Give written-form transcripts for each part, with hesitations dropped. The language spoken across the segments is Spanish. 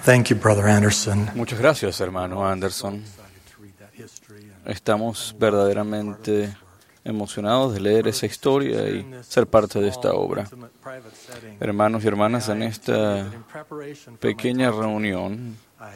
Thank you, Brother Anderson. Muchas gracias, hermano Anderson. Estamos verdaderamente emocionados de leer esa historia y ser parte de esta obra. Hermanos y hermanas, en esta pequeña reunión,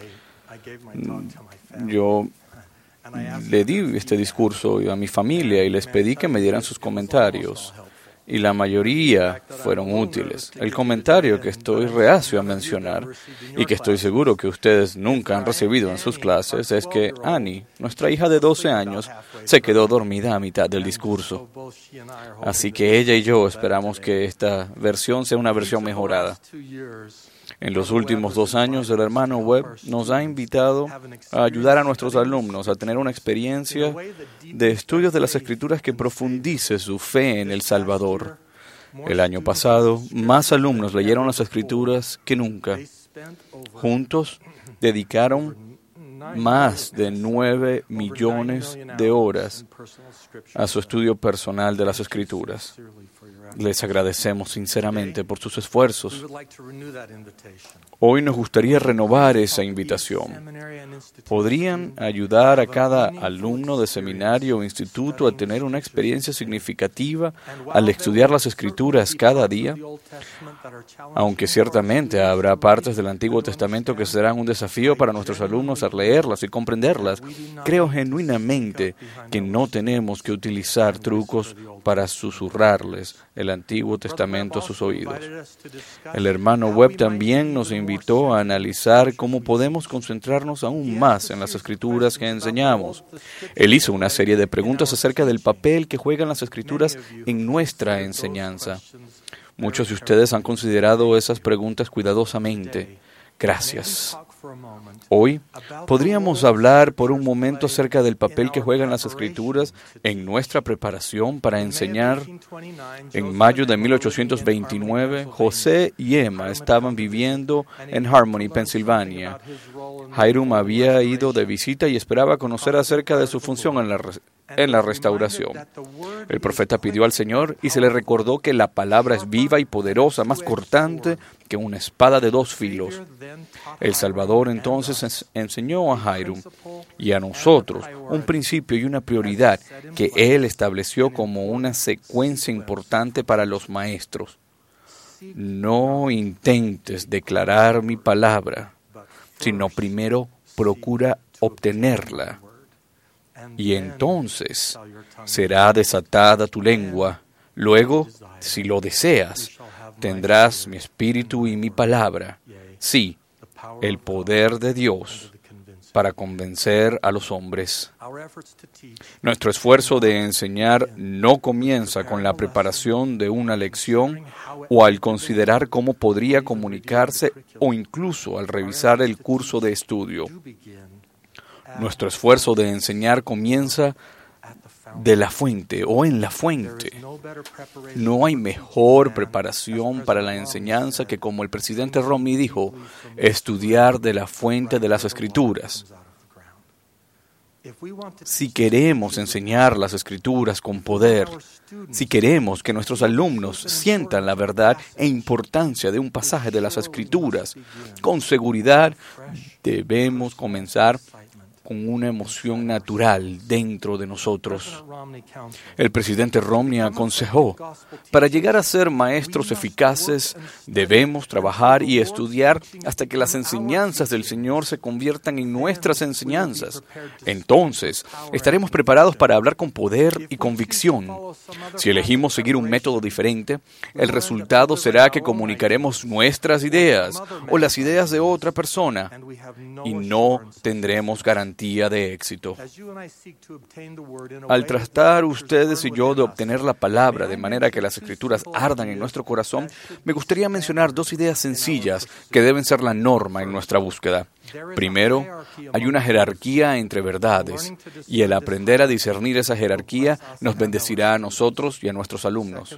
yo le di este discurso a mi familia y les pedí que me dieran sus comentarios. Y la mayoría fueron útiles. El comentario que estoy reacio a mencionar y que estoy seguro que ustedes nunca han recibido en sus clases es que Annie, nuestra hija de 12 años, se quedó dormida a mitad del discurso. Así que ella y yo esperamos que esta versión sea una versión mejorada. En los últimos 2 años, el hermano Webb nos ha invitado a ayudar a nuestros alumnos a tener una experiencia de estudios de las Escrituras que profundice su fe en el Salvador. El año pasado, más alumnos leyeron las Escrituras que nunca. Juntos, dedicaron más de 9 millones de horas a su estudio personal de las Escrituras. Les agradecemos sinceramente por sus esfuerzos. Hoy nos gustaría renovar esa invitación. ¿Podrían ayudar a cada alumno de seminario o instituto a tener una experiencia significativa al estudiar las Escrituras cada día? Aunque ciertamente habrá partes del Antiguo Testamento que serán un desafío para nuestros alumnos al leerlas y comprenderlas, creo genuinamente que no tenemos que utilizar trucos para susurrarles el Antiguo Testamento a sus oídos. El hermano Webb también nos invitó a analizar cómo podemos concentrarnos aún más en las Escrituras que enseñamos. Él hizo una serie de preguntas acerca del papel que juegan las Escrituras en nuestra enseñanza. Muchos de ustedes han considerado esas preguntas cuidadosamente. Gracias. Hoy podríamos hablar por un momento acerca del papel que juegan las Escrituras en nuestra preparación para enseñar. En mayo de 1829, José y Emma estaban viviendo en Harmony, Pensilvania. Hiram había ido de visita y esperaba conocer acerca de su función en la restauración. El profeta pidió al Señor y se le recordó que la palabra es viva y poderosa, más cortante que una espada de 2 filos. El Salvador entonces enseñó a Hiram y a nosotros un principio y una prioridad que Él estableció como una secuencia importante para los maestros. No intentes declarar mi palabra, sino primero procura obtenerla. Y entonces será desatada tu lengua. Luego, si lo deseas, tendrás mi espíritu y mi palabra. Sí, el poder de Dios para convencer a los hombres. Nuestro esfuerzo de enseñar no comienza con la preparación de una lección o al considerar cómo podría comunicarse o incluso al revisar el curso de estudio. Nuestro esfuerzo de enseñar comienza de la fuente o en la fuente. No hay mejor preparación para la enseñanza que, como el presidente Romney dijo, estudiar de la fuente de las Escrituras. Si queremos enseñar las Escrituras con poder, si queremos que nuestros alumnos sientan la verdad e importancia de un pasaje de las Escrituras, con seguridad debemos comenzar con una emoción natural dentro de nosotros. El presidente Romney aconsejó, para llegar a ser maestros eficaces, debemos trabajar y estudiar hasta que las enseñanzas del Señor se conviertan en nuestras enseñanzas. Entonces, estaremos preparados para hablar con poder y convicción. Si elegimos seguir un método diferente, el resultado será que comunicaremos nuestras ideas o las ideas de otra persona y no tendremos garantía de éxito. Al tratar ustedes y yo de obtener la palabra de manera que las Escrituras ardan en nuestro corazón, me gustaría mencionar 2 ideas sencillas que deben ser la norma en nuestra búsqueda. Primero, hay una jerarquía entre verdades, y el aprender a discernir esa jerarquía nos bendecirá a nosotros y a nuestros alumnos.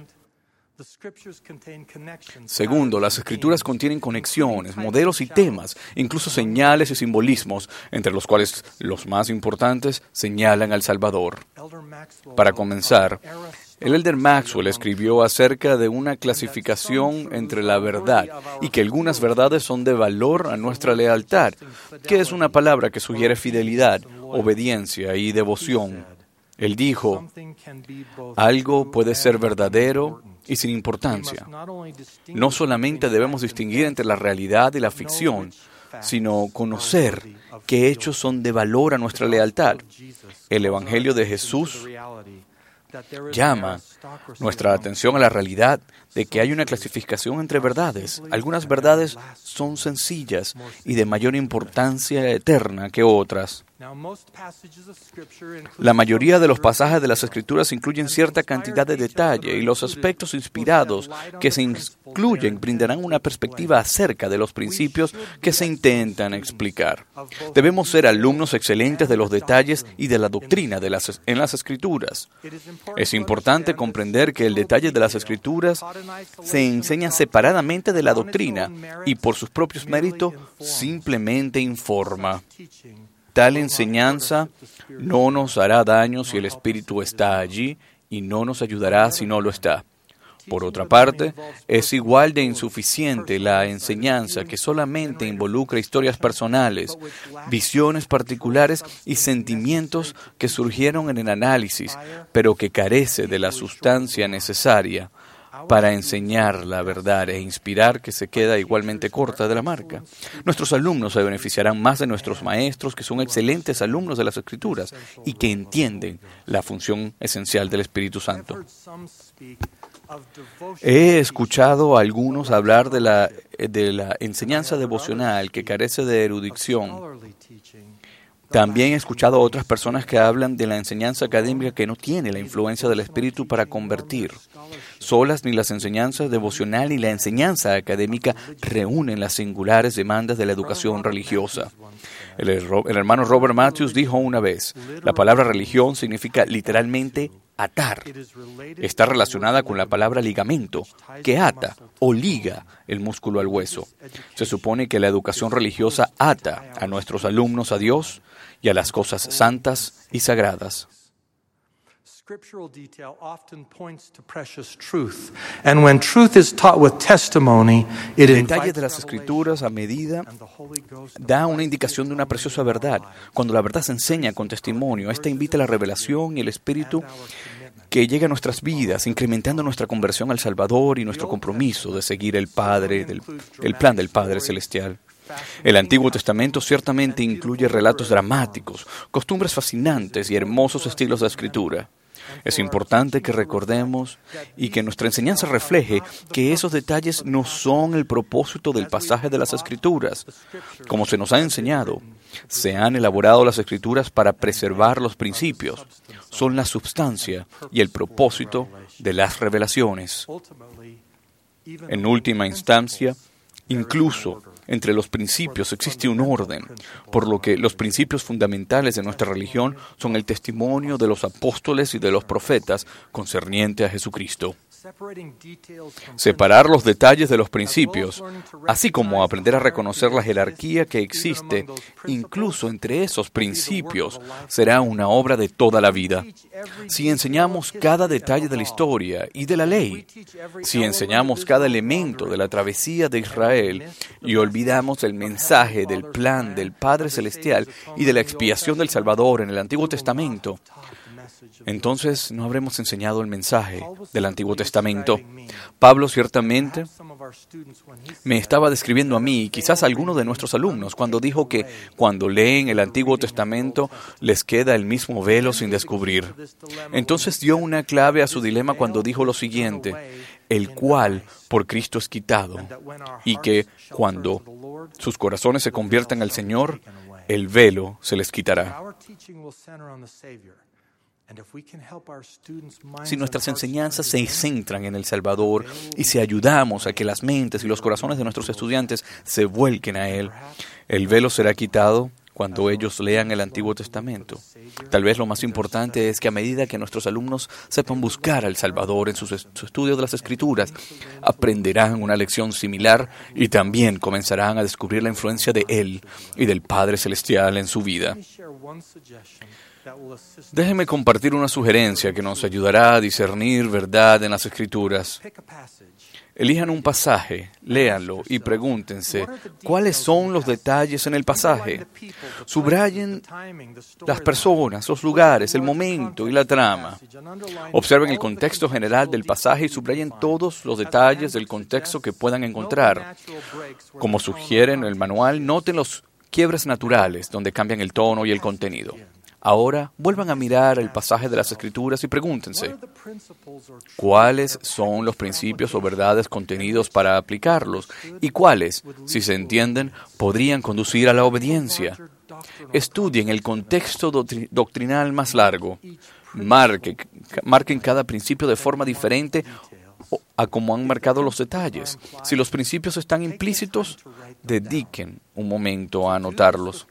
Segundo, las Escrituras contienen conexiones, modelos y temas, incluso señales y simbolismos, entre los cuales los más importantes señalan al Salvador. Para comenzar, El elder Maxwell escribió acerca de una clasificación entre la verdad y que algunas verdades son de valor a nuestra lealtad, que es una palabra que sugiere fidelidad, obediencia y devoción. Él dijo, algo puede ser verdadero y sin importancia. No solamente debemos distinguir entre la realidad y la ficción, sino conocer qué hechos son de valor a nuestra lealtad. El Evangelio de Jesús llama nuestra atención a la realidad de que hay una clasificación entre verdades. Algunas verdades son sencillas y de mayor importancia eterna que otras. La mayoría de los pasajes de las Escrituras incluyen cierta cantidad de detalle y los aspectos inspirados que se incluyen brindarán una perspectiva acerca de los principios que se intentan explicar. Debemos ser alumnos excelentes de los detalles y de la doctrina en las Escrituras. Es importante comprender que el detalle de las Escrituras se enseña separadamente de la doctrina y por sus propios méritos simplemente informa. Tal enseñanza no nos hará daño si el Espíritu está allí y no nos ayudará si no lo está. Por otra parte, es igual de insuficiente la enseñanza que solamente involucra historias personales, visiones particulares y sentimientos que surgieron en el análisis, pero que carece de la sustancia necesaria para enseñar la verdad e inspirar, que se queda igualmente corta de la marca. Nuestros alumnos se beneficiarán más de nuestros maestros, que son excelentes alumnos de las Escrituras y que entienden la función esencial del Espíritu Santo. He escuchado a algunos hablar de la enseñanza devocional que carece de erudición. También he escuchado a otras personas que hablan de la enseñanza académica que no tiene la influencia del Espíritu para convertir. Solas ni las enseñanzas devocional ni la enseñanza académica reúnen las singulares demandas de la educación religiosa. El hermano Robert Matthews dijo una vez, la palabra religión significa literalmente atar. Está relacionada con la palabra ligamento, que ata o liga el músculo al hueso. Se supone que la educación religiosa ata a nuestros alumnos a Dios y a las cosas santas y sagradas. Scriptural detail often points to precious truth, and when truth is taught with testimony, it El detalle de las Escrituras a medida da una indicación de una preciosa verdad. Cuando la verdad se enseña con testimonio, esta invita a la revelación y el Espíritu que llega a nuestras vidas, incrementando nuestra conversión al Salvador y nuestro compromiso de seguir el plan del Padre Celestial. El Antiguo Testamento ciertamente incluye relatos dramáticos, costumbres fascinantes y hermosos estilos de escritura. Es importante que recordemos y que nuestra enseñanza refleje que esos detalles no son el propósito del pasaje de las Escrituras. Como se nos ha enseñado, se han elaborado las Escrituras para preservar los principios. Son la substancia y el propósito de las revelaciones. En última instancia, incluso entre los principios existe un orden, por lo que los principios fundamentales de nuestra religión son el testimonio de los apóstoles y de los profetas concerniente a Jesucristo. Separar los detalles de los principios, así como aprender a reconocer la jerarquía que existe incluso entre esos principios, será una obra de toda la vida. Si enseñamos cada detalle de la historia y de la ley, si enseñamos cada elemento de la travesía de Israel y olvidamos el mensaje del plan del Padre Celestial y de la expiación del Salvador en el Antiguo Testamento, entonces no habremos enseñado el mensaje del Antiguo Testamento. Pablo ciertamente me estaba describiendo a mí y quizás a alguno de nuestros alumnos cuando dijo que cuando leen el Antiguo Testamento les queda el mismo velo sin descubrir. Entonces dio una clave a su dilema cuando dijo lo siguiente, el cual por Cristo es quitado, y que cuando sus corazones se conviertan al Señor, el velo se les quitará. Si nuestras enseñanzas se centran en el Salvador y si ayudamos a que las mentes y los corazones de nuestros estudiantes se vuelquen a Él, el velo será quitado cuando ellos lean el Antiguo Testamento. Tal vez lo más importante es que a medida que nuestros alumnos sepan buscar al Salvador en su estudio de las Escrituras, aprenderán una lección similar y también comenzarán a descubrir la influencia de Él y del Padre Celestial en su vida. Déjenme compartir una sugerencia que nos ayudará a discernir verdad en las Escrituras. Elijan un pasaje, léanlo y pregúntense, ¿cuáles son los detalles en el pasaje? Subrayen las personas, los lugares, el momento y la trama. Observen el contexto general del pasaje y subrayen todos los detalles del contexto que puedan encontrar. Como sugiere en el manual, noten los quiebres naturales donde cambian el tono y el contenido. Ahora, vuelvan a mirar el pasaje de las Escrituras y pregúntense, ¿cuáles son los principios o verdades contenidos para aplicarlos? ¿Y cuáles, si se entienden, podrían conducir a la obediencia? Estudien el contexto doctrinal más largo. Marquen cada principio de forma diferente a como han marcado los detalles. Si los principios están implícitos, dediquen un momento a anotarlos.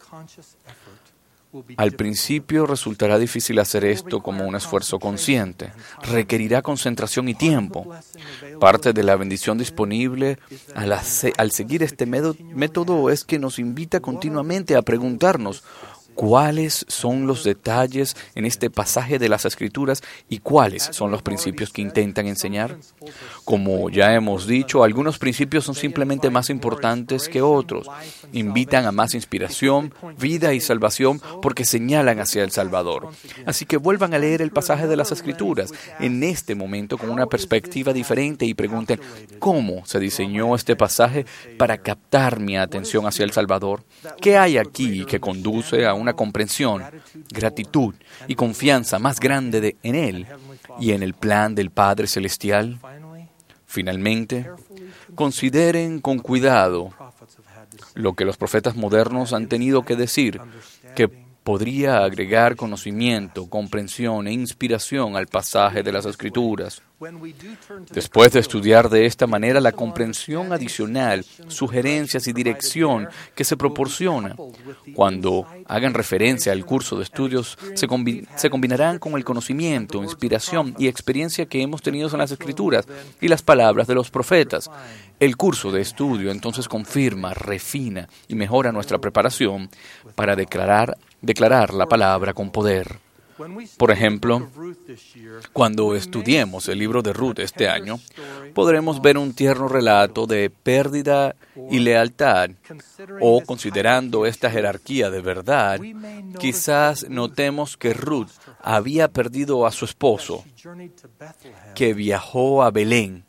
Al principio resultará difícil hacer esto como un esfuerzo consciente. Requerirá concentración y tiempo. Parte de la bendición disponible al seguir este método es que nos invita continuamente a preguntarnos cuáles son los detalles en este pasaje de las Escrituras y cuáles son los principios que intentan enseñar. Como ya hemos dicho, algunos principios son simplemente más importantes que otros. Invitan a más inspiración, vida y salvación porque señalan hacia el Salvador. Así que vuelvan a leer el pasaje de las Escrituras en este momento con una perspectiva diferente y pregunten, ¿cómo se diseñó este pasaje para captar mi atención hacia el Salvador? ¿Qué hay aquí que conduce a una comprensión, gratitud y confianza más grande en Él y en el plan del Padre Celestial? Finalmente, consideren con cuidado lo que los profetas modernos han tenido que decir, que podría agregar conocimiento, comprensión e inspiración al pasaje de las Escrituras. Después de estudiar de esta manera, la comprensión adicional, sugerencias y dirección que se proporciona cuando hagan referencia al curso de estudios se combinarán con el conocimiento, inspiración y experiencia que hemos tenido en las Escrituras y las palabras de los profetas. El curso de estudio entonces confirma, refina y mejora nuestra preparación para declarar la palabra con poder. Por ejemplo, cuando estudiemos el libro de Ruth este año, podremos ver un tierno relato de pérdida y lealtad, o considerando esta jerarquía de verdad, quizás notemos que Ruth había perdido a su esposo, que viajó a Belén,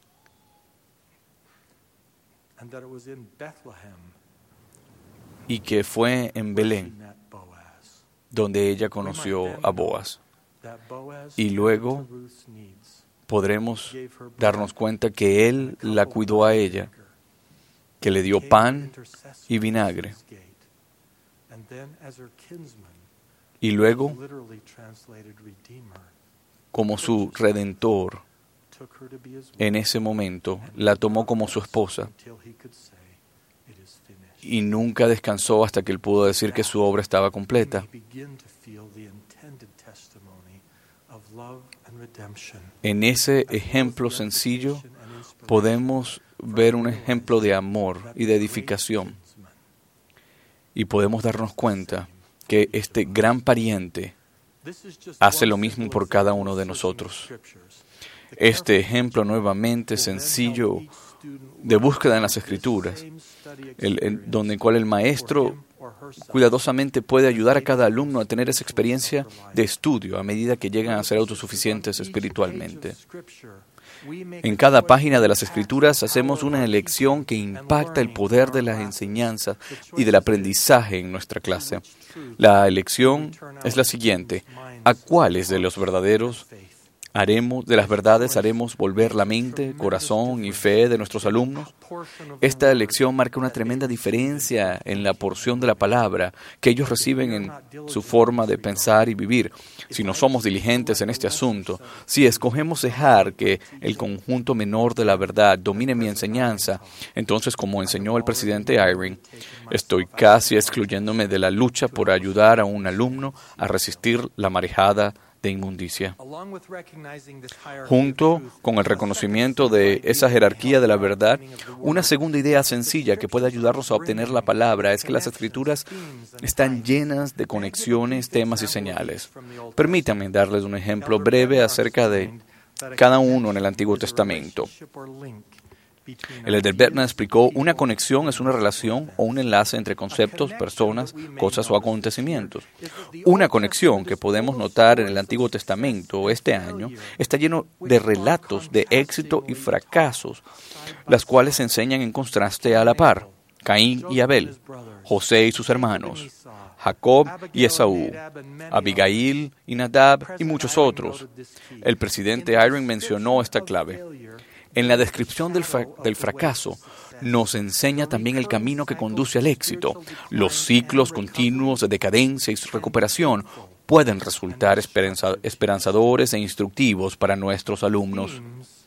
y que fue en Belén donde ella conoció a Boaz. Y luego podremos darnos cuenta que él la cuidó a ella, que le dio pan y vinagre. Y luego, como su redentor, en ese momento la tomó como su esposa y nunca descansó hasta que él pudo decir que su obra estaba completa. En ese ejemplo sencillo podemos ver un ejemplo de amor y de edificación. Y podemos darnos cuenta que este gran pariente hace lo mismo por cada uno de nosotros. Este ejemplo nuevamente sencillo de búsqueda en las Escrituras, donde cual el maestro cuidadosamente puede ayudar a cada alumno a tener esa experiencia de estudio a medida que llegan a ser autosuficientes espiritualmente. En cada página de las Escrituras hacemos una elección que impacta el poder de las enseñanzas y del aprendizaje en nuestra clase. La elección es la siguiente: ¿a cuáles de los verdaderos de las verdades haremos volver la mente, corazón y fe de nuestros alumnos. Esta lección marca una tremenda diferencia en la porción de la palabra que ellos reciben en su forma de pensar y vivir. Si no somos diligentes en este asunto, si escogemos dejar que el conjunto menor de la verdad domine mi enseñanza, entonces, como enseñó el presidente Eyring, estoy casi excluyéndome de la lucha por ayudar a un alumno a resistir la marejada de inmundicia. Junto con el reconocimiento de esa jerarquía de la verdad, una segunda idea sencilla que puede ayudarnos a obtener la palabra es que las Escrituras están llenas de conexiones, temas y señales. Permítanme darles un ejemplo breve acerca de cada uno en el Antiguo Testamento. El Elder Bernard explicó: una conexión es una relación o un enlace entre conceptos, personas, cosas o acontecimientos. Una conexión que podemos notar en el Antiguo Testamento este año está lleno de relatos de éxito y fracasos, las cuales se enseñan en contraste a la par. Caín y Abel, José y sus hermanos, Jacob y Esaú, Abigail y Nadab y muchos otros. El presidente Eyring mencionó esta clave. En la descripción del fracaso, nos enseña también el camino que conduce al éxito. Los ciclos continuos de decadencia y recuperación pueden resultar esperanzadores e instructivos para nuestros alumnos.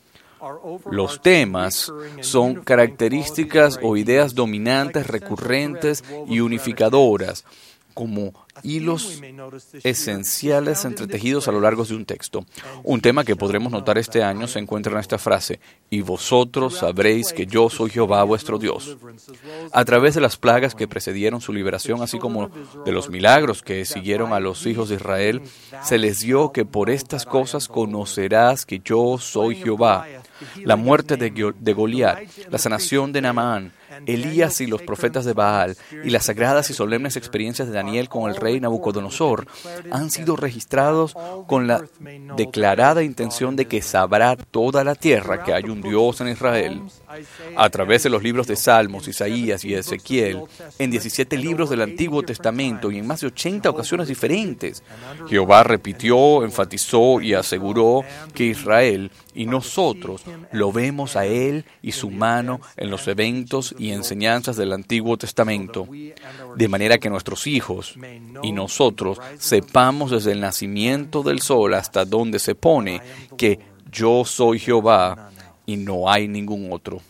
Los temas son características o ideas dominantes, recurrentes y unificadoras, como hilos esenciales entretejidos a lo largo de un texto. Un tema que podremos notar este año se encuentra en esta frase: y vosotros sabréis que yo soy Jehová vuestro Dios. A través de las plagas que precedieron su liberación, así como de los milagros que siguieron a los hijos de Israel, se les dio que por estas cosas conocerás que yo soy Jehová. La muerte de Goliat, la sanación de Naamán, Elías y los profetas de Baal, y las sagradas y solemnes experiencias de Daniel con el rey Nabucodonosor han sido registrados con la declarada intención de que sabrá toda la tierra que hay un Dios en Israel. A través de los libros de Salmos, Isaías y Ezequiel, en 17 libros del Antiguo Testamento y en más de 80 ocasiones diferentes, Jehová repitió, enfatizó y aseguró que Israel y nosotros lo vemos a Él y su mano en los eventos y enseñanzas del Antiguo Testamento, de manera que nuestros hijos y nosotros sepamos desde el nacimiento del sol hasta donde se pone que yo soy Jehová y no hay ningún otro.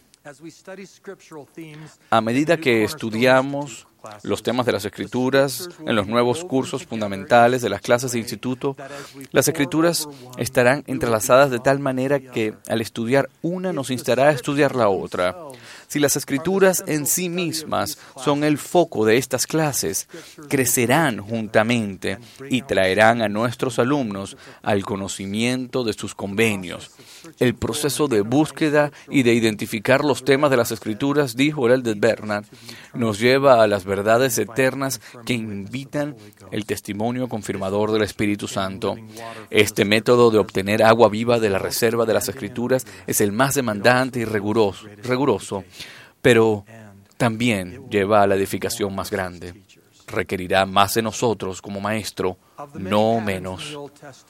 A medida que estudiamos los temas de las Escrituras en los nuevos cursos fundamentales de las clases de instituto, las Escrituras estarán entrelazadas de tal manera que al estudiar una nos instará a estudiar la otra. Si las Escrituras en sí mismas son el foco de estas clases, crecerán juntamente y traerán a nuestros alumnos al conocimiento de sus convenios. El proceso de búsqueda y de identificar los temas de las Escrituras, dijo el Elder Bernard, nos lleva a las verdades eternas que invitan el testimonio confirmador del Espíritu Santo. Este método de obtener agua viva de la reserva de las Escrituras es el más demandante y riguroso, pero también lleva a la edificación más grande. Requerirá más de nosotros como maestro, no menos.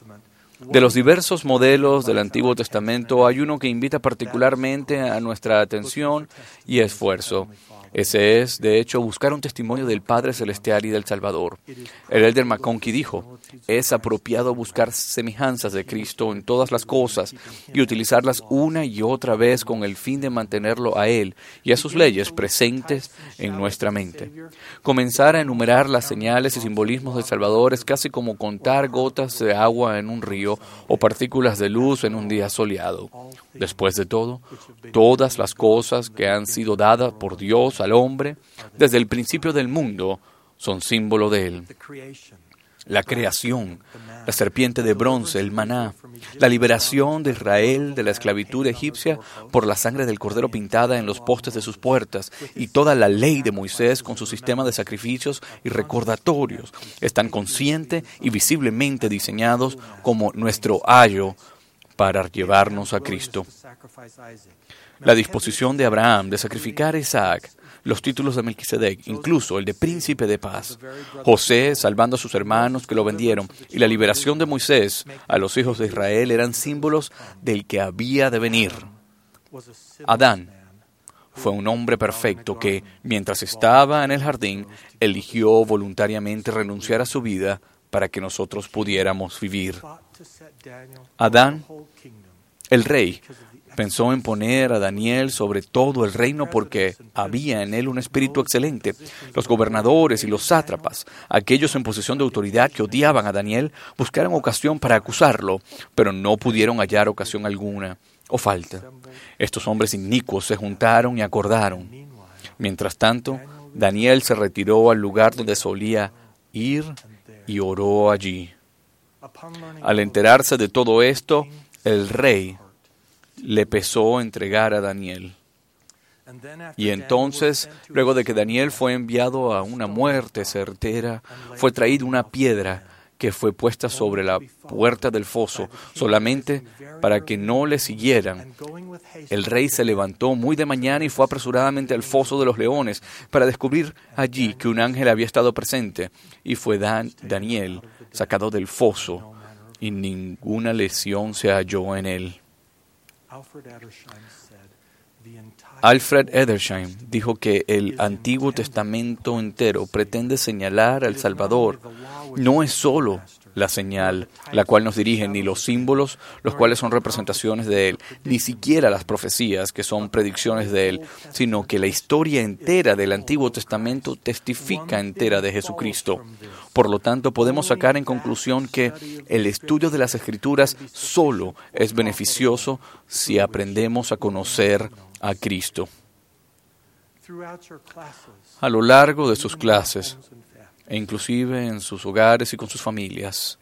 De los diversos modelos del Antiguo Testamento, hay uno que invita particularmente a nuestra atención y esfuerzo. Ese es, de hecho, buscar un testimonio del Padre Celestial y del Salvador. El Elder McConkie dijo: es apropiado buscar semejanzas de Cristo en todas las cosas y utilizarlas una y otra vez con el fin de mantenerlo a Él y a sus leyes presentes en nuestra mente. Comenzar a enumerar las señales y simbolismos del Salvador es casi como contar gotas de agua en un río o partículas de luz en un día soleado. Después de todo, todas las cosas que han sido dadas por Dios al hombre desde el principio del mundo son símbolo de Él. La creación, la serpiente de bronce, el maná, la liberación de Israel de la esclavitud egipcia por la sangre del cordero pintada en los postes de sus puertas y toda la ley de Moisés con su sistema de sacrificios y recordatorios están consciente y visiblemente diseñados como nuestro ayo para llevarnos a Cristo. La disposición de Abraham de sacrificar a Isaac los títulos de Melquisedec, incluso el de príncipe de paz. José salvando a sus hermanos que lo vendieron, y la liberación de Moisés a los hijos de Israel eran símbolos del que había de venir. Adán fue un hombre perfecto que, mientras estaba en el jardín, eligió voluntariamente renunciar a su vida para que nosotros pudiéramos vivir. Adán, el rey, pensó en poner a Daniel sobre todo el reino porque había en él un espíritu excelente. Los gobernadores y los sátrapas, aquellos en posesión de autoridad que odiaban a Daniel, buscaron ocasión para acusarlo, pero no pudieron hallar ocasión alguna o falta. Estos hombres inicuos se juntaron y acordaron. Mientras tanto, Daniel se retiró al lugar donde solía ir y oró allí. Al enterarse de todo esto, el rey le pesó entregar a Daniel. Y entonces, luego de que Daniel fue enviado a una muerte certera, fue traída una piedra que fue puesta sobre la puerta del foso, solamente para que no le siguieran. El rey se levantó muy de mañana y fue apresuradamente al foso de los leones para descubrir allí que un ángel había estado presente. Y fue Daniel sacado del foso, y ninguna lesión se halló en él. Alfred Edersheim dijo que el Antiguo Testamento entero pretende señalar al Salvador. No es solo la señal, la cual nos dirige, ni los símbolos, los cuales son representaciones de Él, ni siquiera las profecías, que son predicciones de Él, sino que la historia entera del Antiguo Testamento testifica entera de Jesucristo. Por lo tanto, podemos sacar en conclusión que el estudio de las Escrituras solo es beneficioso si aprendemos a conocer a Cristo. A lo largo de sus clases, e inclusive en sus hogares y con sus familias,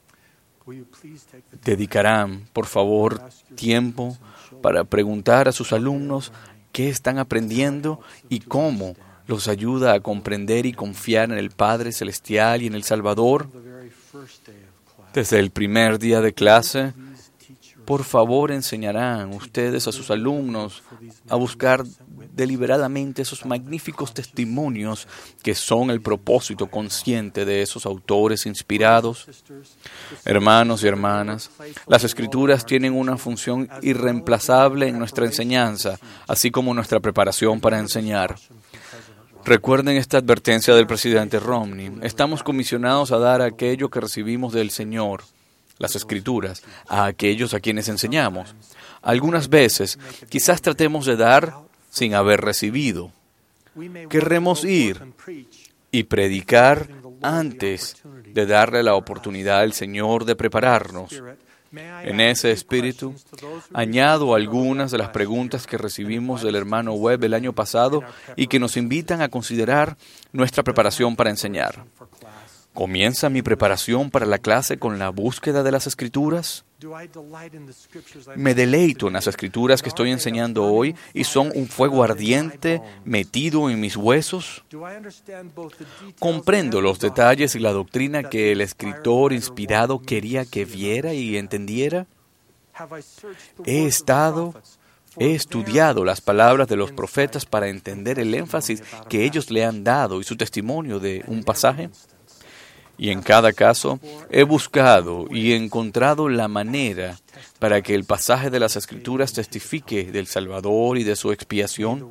dedicarán, por favor, tiempo para preguntar a sus alumnos qué están aprendiendo y cómo los ayuda a comprender y confiar en el Padre Celestial y en el Salvador. Desde el primer día de clase, por favor, enseñarán ustedes a sus alumnos a buscar deliberadamente esos magníficos testimonios que son el propósito consciente de esos autores inspirados. Hermanos y hermanas, las Escrituras tienen una función irreemplazable en nuestra enseñanza, así como nuestra preparación para enseñar. Recuerden esta advertencia del presidente Romney. Estamos comisionados a dar aquello que recibimos del Señor, las Escrituras, a aquellos a quienes enseñamos. Algunas veces, quizás tratemos de dar sin haber recibido. Querremos ir y predicar antes de darle la oportunidad al Señor de prepararnos. En ese espíritu, añado algunas de las preguntas que recibimos del hermano Webb el año pasado y que nos invitan a considerar nuestra preparación para enseñar. ¿Comienza mi preparación para la clase con la búsqueda de las Escrituras? ¿Me deleito en las Escrituras que estoy enseñando hoy y son un fuego ardiente metido en mis huesos? ¿Comprendo los detalles y la doctrina que el escritor inspirado quería que viera y entendiera? He estudiado las palabras de los profetas para entender el énfasis que ellos le han dado y su testimonio de un pasaje. Y en cada caso, he buscado y encontrado la manera para que el pasaje de las Escrituras testifique del Salvador y de su expiación.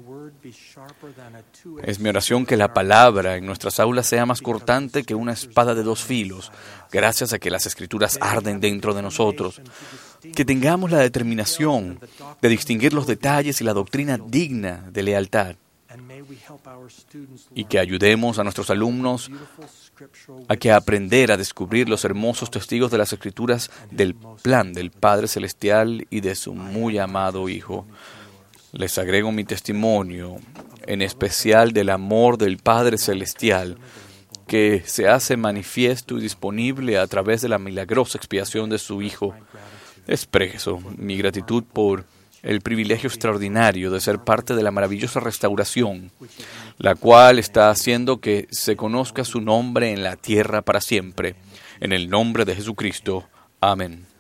Es mi oración que la palabra en nuestras aulas sea más cortante que una espada de dos filos, gracias a que las Escrituras arden dentro de nosotros. Que tengamos la determinación de distinguir los detalles y la doctrina digna de lealtad. Y que ayudemos a nuestros alumnos a que aprender a descubrir los hermosos testigos de las Escrituras del plan del Padre Celestial y de su muy amado Hijo. Les agrego mi testimonio, en especial del amor del Padre Celestial, que se hace manifiesto y disponible a través de la milagrosa expiación de su Hijo. Expreso mi gratitud por el privilegio extraordinario de ser parte de la maravillosa restauración, la cual está haciendo que se conozca su nombre en la tierra para siempre. En el nombre de Jesucristo. Amén.